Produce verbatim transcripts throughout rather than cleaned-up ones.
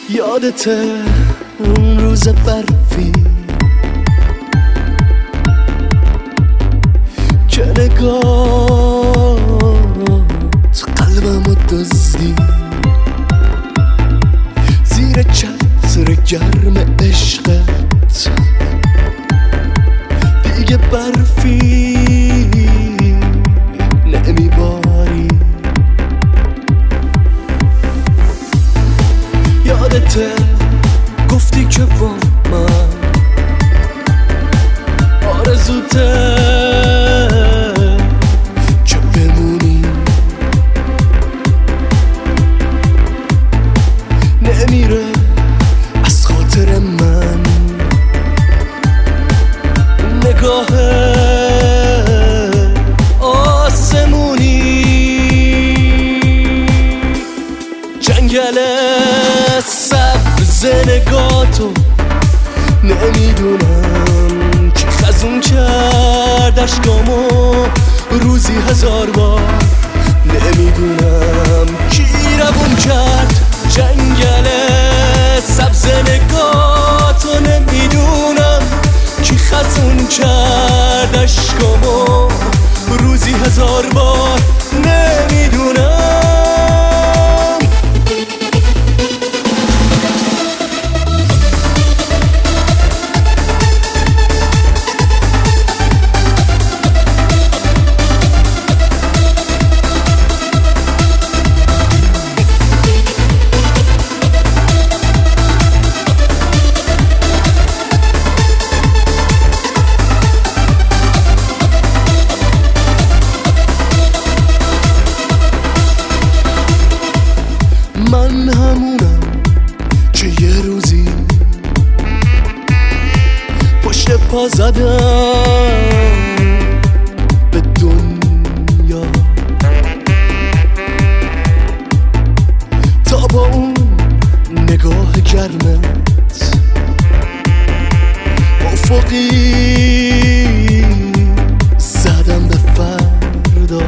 یادته اون روز برفی که نگات قلبمو دزدی زیر چتر گرم عشقت دیگه برفی نمیباری. یادته گفتی که با من آرزوته که بمونی، نمیره از خاطر من نگاه آسمونی. جنگل سبز نگاتو نمیدونم که خزون کرد اشکامو روزی هزار بار، نمیدونم کی روون کرد جنگل سبز نگاتو، نمیدونم کی خزون کرد اشکامو روزی هزار بار، نمیدونم. من همونم که یه روزی پشت پا زدم به دنیا تا با اون نگاه گرمت افقی زدم به فردا.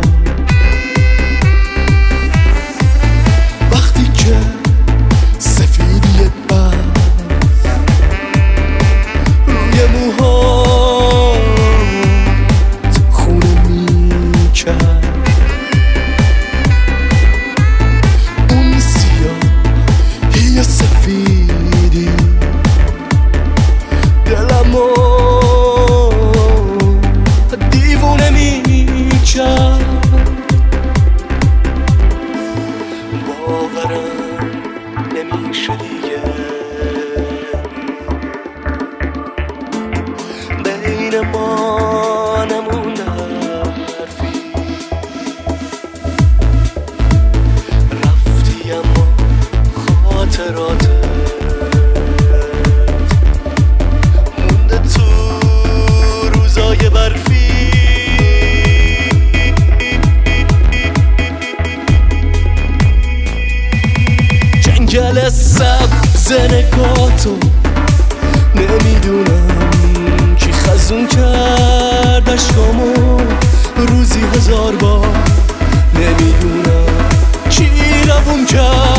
باورم نمیشه دیگه بین ما نمونده حرفی، رفتی اما خاطراتت مونده تو روزای برفی. جنگل سبز نگاتو نمیدونم کی خزون کرد اشکامو روزی هزار بار، نمیدونم کی روون کرد